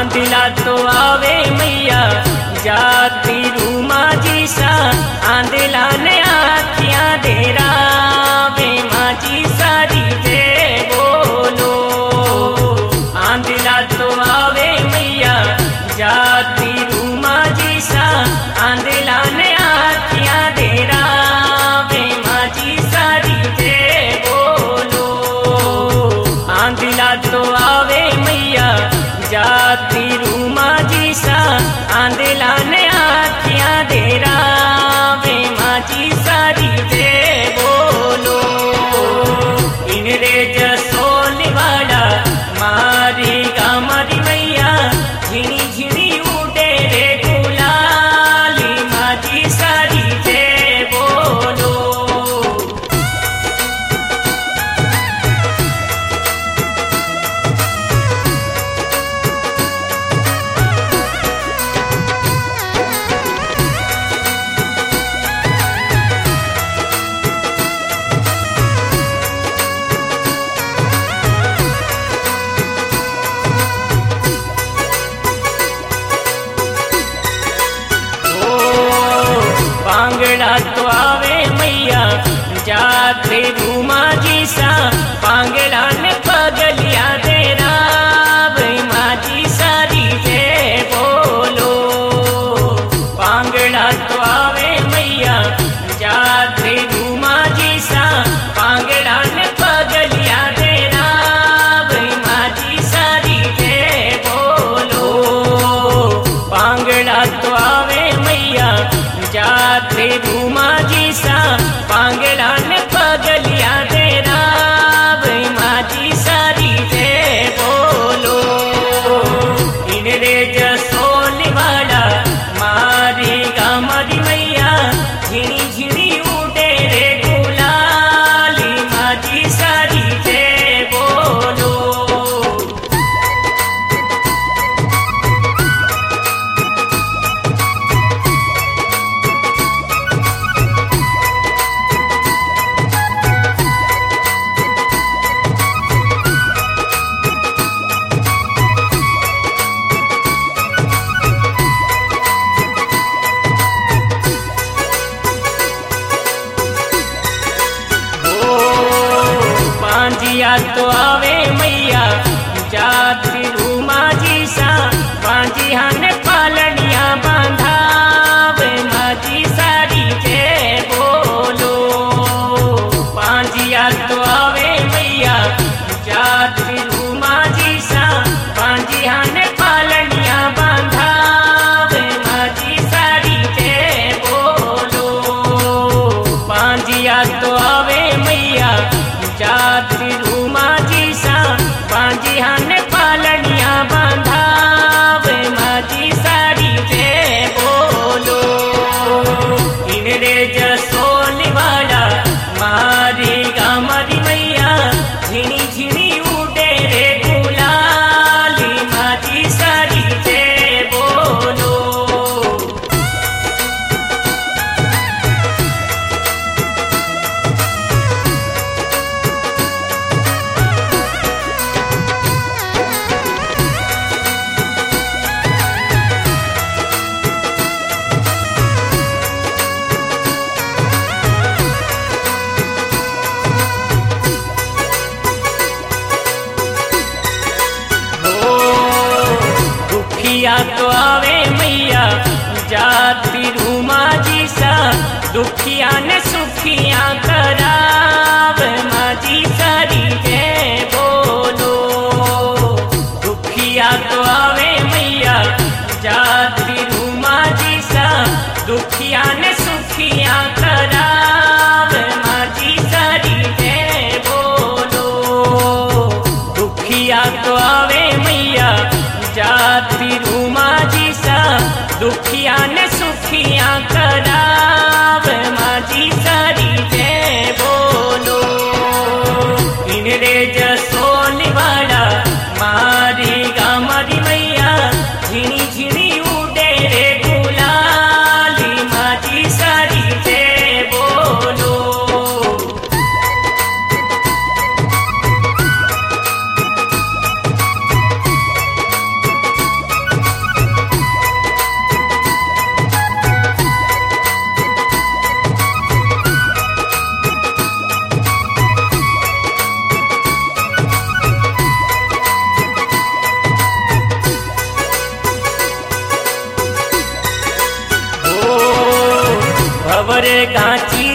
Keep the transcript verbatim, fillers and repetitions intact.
आंधिला तो आवे मैया जाती रूमा जी सा आंधिला ने आखियां देरा वे माजी सारी दे बोलो। आंधिला तो आवे मैया जाती रूमा जी सा आंधिला ने आखियां देरा वे माजी सारी दे बोलो। आंधिला तो आवे मैया जाती रूमा जी सा आंधिला ने आखियां देरा वे माजी सारी दे बोलो। इन रे जसोल वाला मारी गामरी मैया झिणी झिणी उड़े रे गुलाली माजी सारी दे बोलो। पांगड़ा तो आवे मैया जाते रूमा जी सा पांगड़ा ने पगलिया देरा वे माजी सारी दे बोलो। पांगड़ा तो आवे मैया जाते रूमा जी सा पांगड़ा ने पगलिया देरा वे माजी सारी दे बोलो। पांगड़ा तो आवे मैया जाते रूमा जी सा पांगड़ा ने पगलिया देरा वे माजी सारी दे बोलो। इन रे जसोल वाला मारी गामरी मैया झिणी झिणी उड़े रे गुलाली माजी सारी दे बोलो। पांजिया तो आवे मैया जाती रूमा जी सा पांजिया ने पालनिया बांधा वे माजी सारी दे बोलो। पांजिया तो आवे मैया जाती रूमा जी सा पांजिया ने पालनिया बांधा वे माजी सारी दे बोलो। पांजिया तो आवे मैया जाती रूमा जी सा पांजिया ने पालनिया बांधा वे माजी सारी दे बोलो। इन रे जसोल वाला मारी गामरी मैया झिणी झिणी उड़े रे गुलाली माजी सारी दे बोलो। दुखिया तो आवे मैया जाती रूमा जी सा दुखिया ने सुखिया कराव माजी सारी दे बोलो। दुखिया तो आवे मैया जाती रूमा जी सा दुखिया ने सुखिया कराव माजी सारी दे बोलो। दुखिया तो आवे मैया जाती रूमा जी सा दुखिया ने सुखिया कराव माजी सारी दे गाची